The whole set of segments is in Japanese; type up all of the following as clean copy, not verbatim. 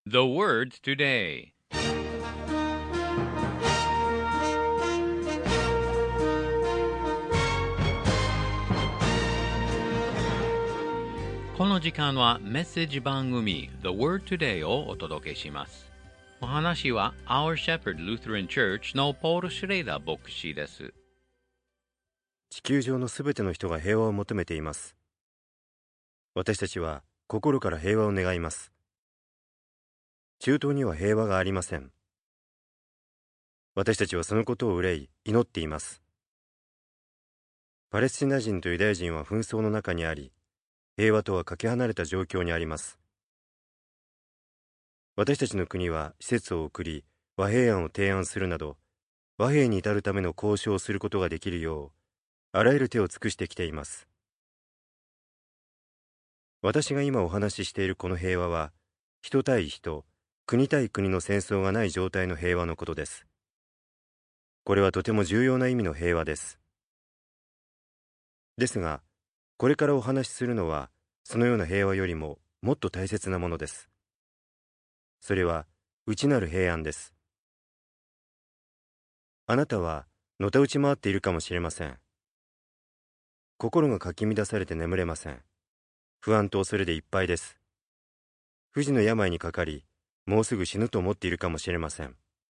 The word today. この時間はメッセージ番組 The Word Today をお届けします。お話は Our Shepherd Lutheran Church のポール・シュレイダー牧師です。 地球上のすべての人が平和を求めています。私たちは心から平和を願います。中東には平和がありません。私たちはそのことを憂い、祈っています。パレスチナ人とユダヤ人は紛争の中にあり、平和とはかけ離れた状況にあります。私たちの国は施設を送り、和平案を提案するなど、和平に至るための交渉をすることができるよう、あらゆる手を尽くしてきています。私が今お話ししているこの平和は、人対人、国対国の戦争がない状態の平和のことです。これはとても重要な意味の平和です。ですが、これからお話しするのは、そのような平和よりももっと大切なものです。それは、内なる平安です。あなたは、のたうち回っているかもしれません。心がかき乱されて眠れません。不安と恐れでいっぱいです。不治の病にかかり、もうすぐ死ぬと思っているかもしれません。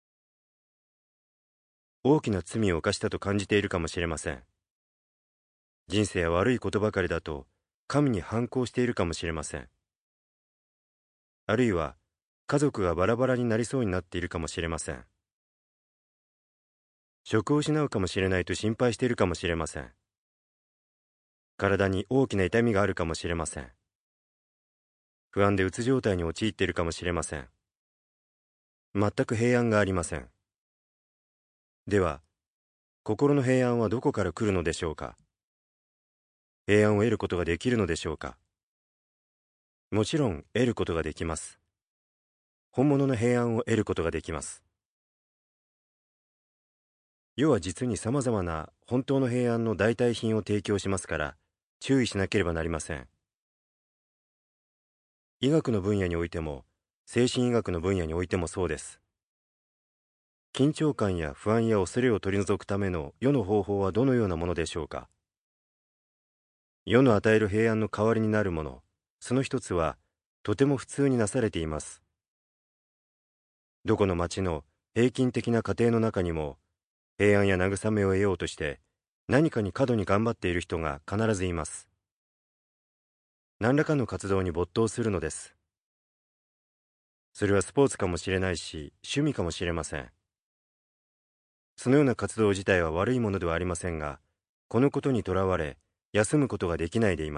大きな罪を犯したと感じているかもしれません。人生は悪いことばかりだと、神に反抗しているかもしれません。あるいは、家族がバラバラになりそうになっているかもしれません。職を失うかもしれないと心配しているかもしれません。体に大きな痛みがあるかもしれません。不安でうつ状態に陥っているかもしれません。全く平安がありません。では、心の平安はどこから来るのでしょうか。平安を得ることができるのでしょうか。もちろん得ることができます。本物の平安を得ることができます。世は実に様々な本当の平安の代替品を提供しますから、注意しなければなりません。医学の分野においても、精神医学の分野においてもそうです。緊張感や不安や恐れを取り除くための世の方法はどのようなものでしょうか。世の与える平安の代わりになるもの、その一つは、とても普通になされています。どこの町の平均的な家庭の中にも、平安や慰めを得ようとして、何かに過度に頑張っている人が必ずいます。何らかの活動に没頭するのです。それはスポーツかもしれないし、趣味かもしれません。そのような活動自体は悪いものではありませんが、このことにとらわれ、休むことができないでいます。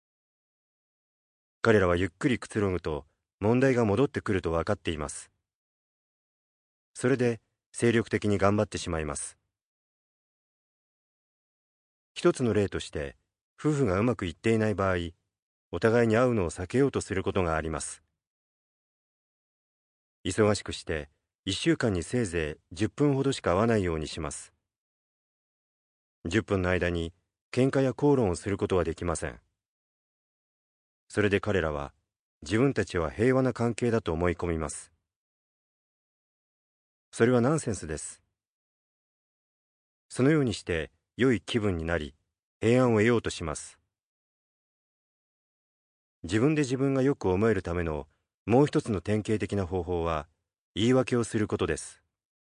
彼らはゆっくりくつろぐと、問題が戻ってくると分かっています。それで、精力的に頑張ってしまいます。一つの例として、夫婦がうまくいっていない場合、お互いに会うのを避けようとすることがあります。忙しくして、1週間にせいぜい10分ほどしか会わないようにします。10分の間に喧嘩や口論をすることはできません。それで彼らは自分たちは平和な関係だと思い込みます。それはナンセンスです。そのようにして良い気分になり、平安を得ようとします。自分で自分がよく思えるためのもう一つの典型的な方法は、言い訳をすることです。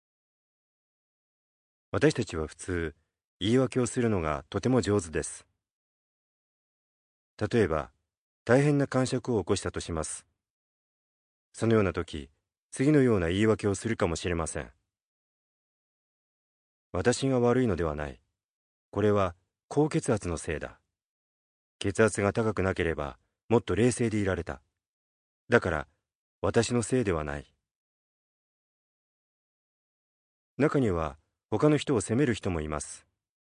私たちは普通、言い訳をするのがとても上手です。例えば、大変な癇癪を起こしたとします。そのような時、次のような言い訳をするかもしれません。私が悪いのではない。これは高血圧のせいだ。血圧が高くなければ、もっと冷静でいられた。だから、私のせいではない。中には、他の人を責める人もいます。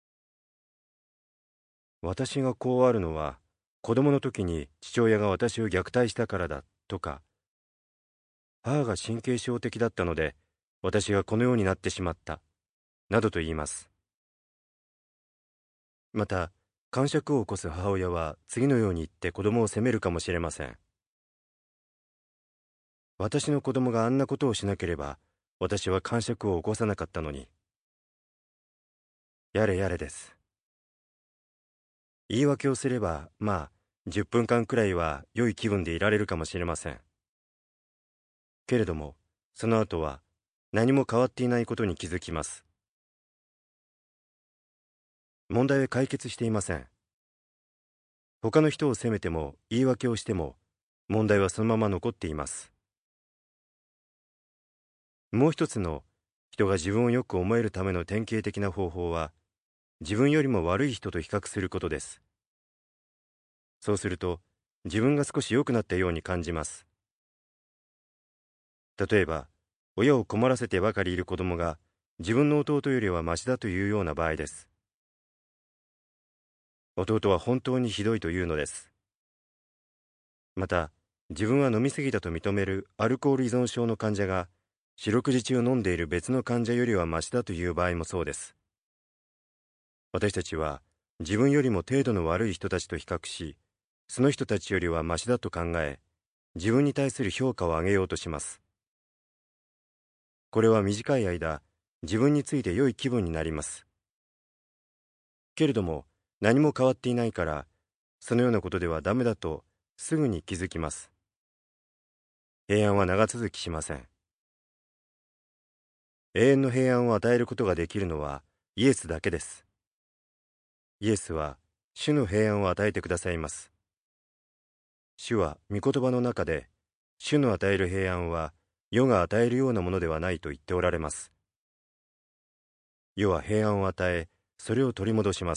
私がこうあるのは、子供の時に父親が私を虐待したからだ、とか、母が神経症的だったので、私がこのようになってしまった、などと言います。また、癇癪を起こす母親は次のように言って子供を責めるかもしれません。 私の子供があんなことをしなければ、私は癇癪を起こさなかったのに。やれやれです。言い訳をすれば、10分間くらいは良い気分でいられるかもしれません。けれども、その後は何も変わっていないことに気づきます。問題は解決していません。他の人を責めても言い訳をしても、問題はそのまま残っています。もう一つの人が自分をよく思えるための典型的な方法は、自分よりも悪い人と比較することです。そうすると、自分が少し良くなったように感じます。例えば、親を困らせてばかりいる子供が、自分の弟よりはマシだというような場合です。弟は本当にひどいというのです。また、自分は飲みすぎたと認めるアルコール依存症の患者が、四六時中飲んでいる別の患者よりはマシだという場合もそうです。私たちは、自分よりも程度の悪い人たちと比較し、その人たちよりはマシだと考え、自分に対する評価を上げようとします。これは短い間、自分について良い気分になります。けれども、何も変わっていないから、そのようなことではダメだとすぐに気づきます。平安は長続きしません。永遠の平安を与えることができるのはイエスだけです。イエスは主の平安を与えてくださいます。主は御言葉の中で、主の与える平安は世が与えるようなものではないと言っておられます。世は平安を与え、それを取り戻します。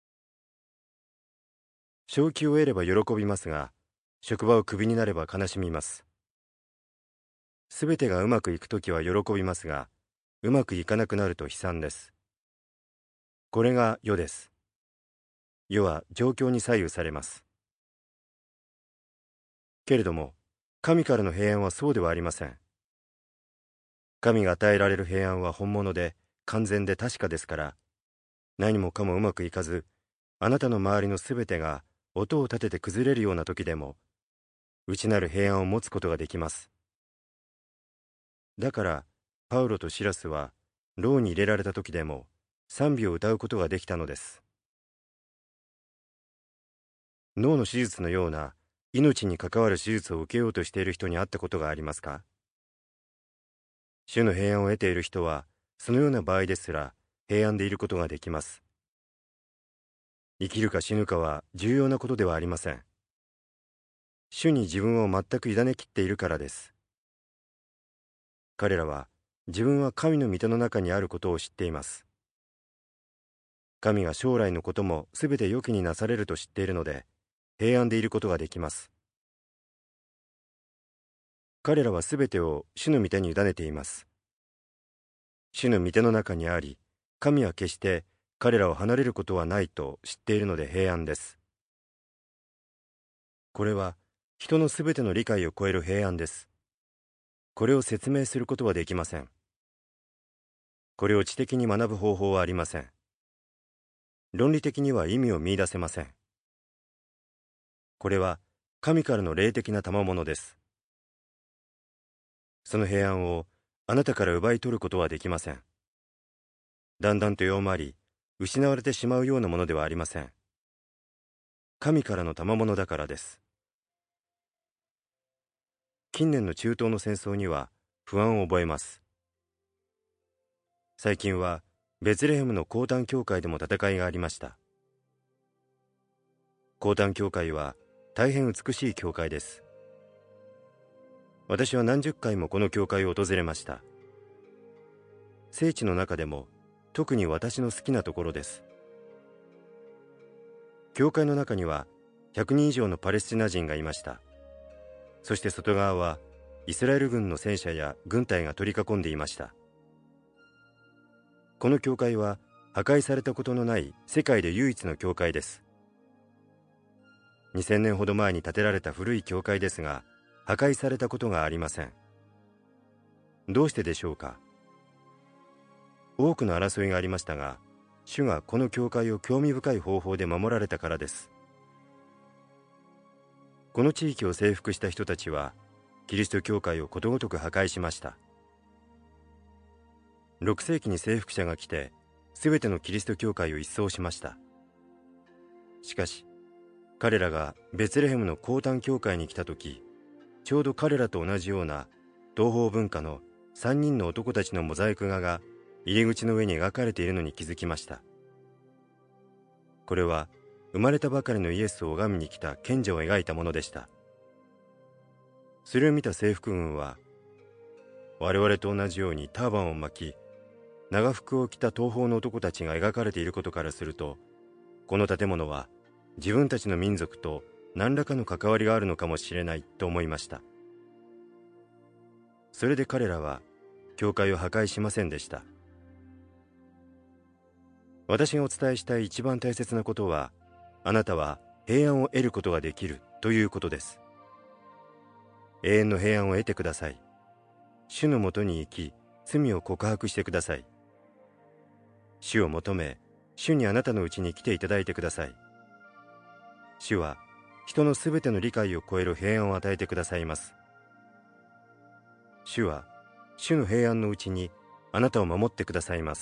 昇給を得れば喜びますが、職場をクビになれば悲しみます。すべてがうまくいくときは喜びますが、うまくいかなくなると悲惨です。これが世です。世は状況に左右されます。けれども、神からの平安はそうではありません。神が与えられる平安は本物で、完全で確かですから、何もかもうまくいかず、あなたの周りのすべてが音を立てて崩れるような時でも、内なる平安を持つことができます。だから、パウロとシラスは、牢に入れられた時でも、賛美を歌うことができたのです。脳の手術のような、命に関わる手術を受けようとしている人に会ったことがありますか？主の平安を得ている人は、そのような場合ですら、平安でいることができます。生きるか死ぬかは重要なことではありません。主に自分を全く委ねきっているからです。彼らは、自分は神の御手の中にあることを知っています。神が将来のこともすべて良きになされると知っているので、平安でいることができます。彼らはすべてを主の御手に委ねています。主の御手の中にあり、神は決して彼らを離れることはないと知っているので平安です。これは人のすべての理解を超える平安です。これを説明することはできません。これを知的に学ぶ方法はありません。論理的には意味を見出せません。これは神からの霊的な賜物です。その平安をあなたから奪い取ることはできません。だんだんと弱まり、失われてしまうようなものではありません。神からの賜物だからです。近年の中東の戦争には不安を覚えます。最近はベツレヘムの降誕教会でも戦いがありました。降誕教会は大変美しい教会です。私は何十回もこの教会を訪れました。聖地の中でも特に私の好きなところです。教会の中には100人以上のパレスチナ人がいました。そして外側はイスラエル軍の戦車や軍隊が取り囲んでいました。この教会は破壊されたことのない世界で唯一の教会です。2000年ほど前に建てられた古い教会ですが、破壊されたことがありません。どうしてでしょうか。多くの争いがありましたが、主がこの教会を興味深い方法で守られたからです。この地域を征服した人たちは、 キリスト教会をことごとく破壊しました。6世紀に征服者が来て、すべてのキリスト教会を一掃しました。しかし、彼らがベツレヘムの降誕教会に来たとき、ちょうど彼らと同じような東方文化の3人の男たちのモザイク画が入り口の上に描かれているのに気づきました。これは生まれたばかりのイエスを拝みに来た賢者を描いたものでした。それを見た征服軍は、我々と同じようにターバンを巻き、長服を着た東方の男たちが描かれていることからすると、この建物は自分たちの民族と何らかの関わりがあるのかもしれないと思いました。それで彼らは教会を破壊しませんでした。私がお伝えしたい一番大切なことは、あなたは平安を得ることができるということです。永遠の平安を得てください。主のもとに行き、罪を告白してください。主を求め、主にあなたのうちに来ていただいてください。主は人のすべての理解を超える平安を与えてくださいます。主は主の平安のうちにあなたを守ってくださいます。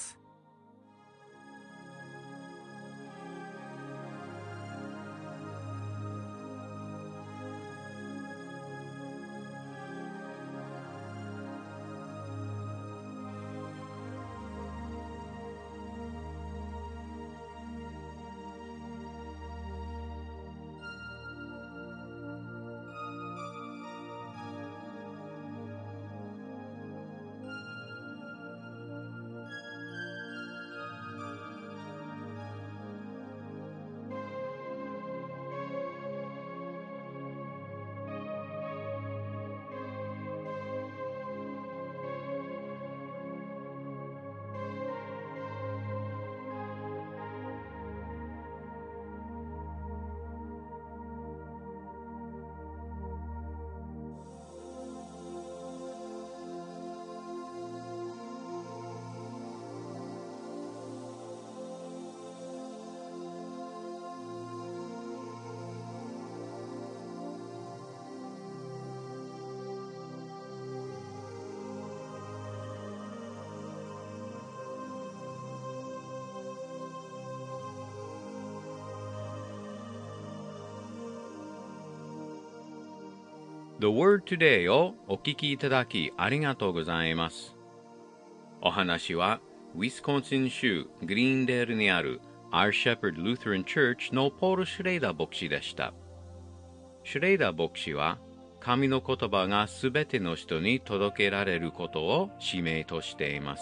The Word Today をお聞きいただきありがとうございます。お話はウィスコンシン州グリーンデールにある Our Shepherd Lutheran Church のポール・シュレイダー牧師でした。シュレイダー牧師は神の言葉がすべての人に届けられることを使命としています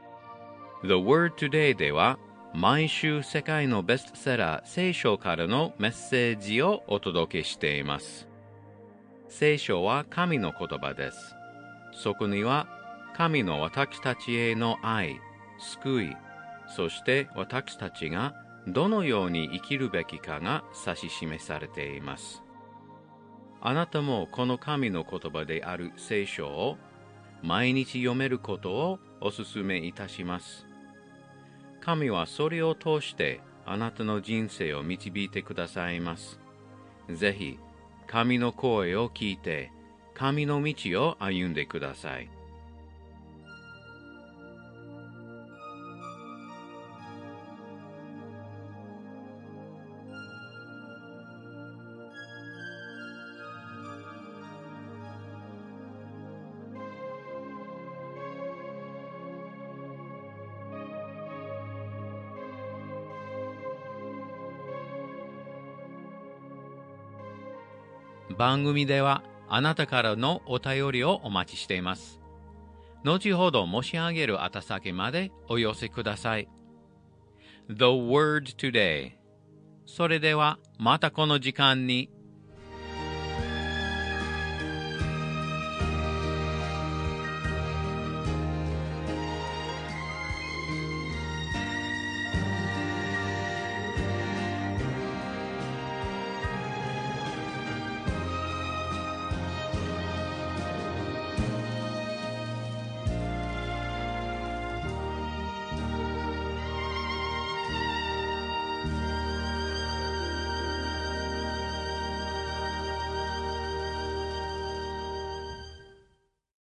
。The Word Today では毎週世界のベストセラー聖書からのメッセージをお届けしています。聖書は神の言葉です。そこには神の私たちへの愛、救い、そして私たちがどのように生きるべきかが指し示されています。あなたもこの神の言葉である聖書を毎日読めることをお勧めいたします。神はそれを通してあなたの人生を導いてくださいます。ぜひ、神の声を聞いて、神の道を歩んでください。番組ではあなたからのお便りをお待ちしています。後ほど申し上げる宛先までお寄せください。The Word Today。それではまたこの時間に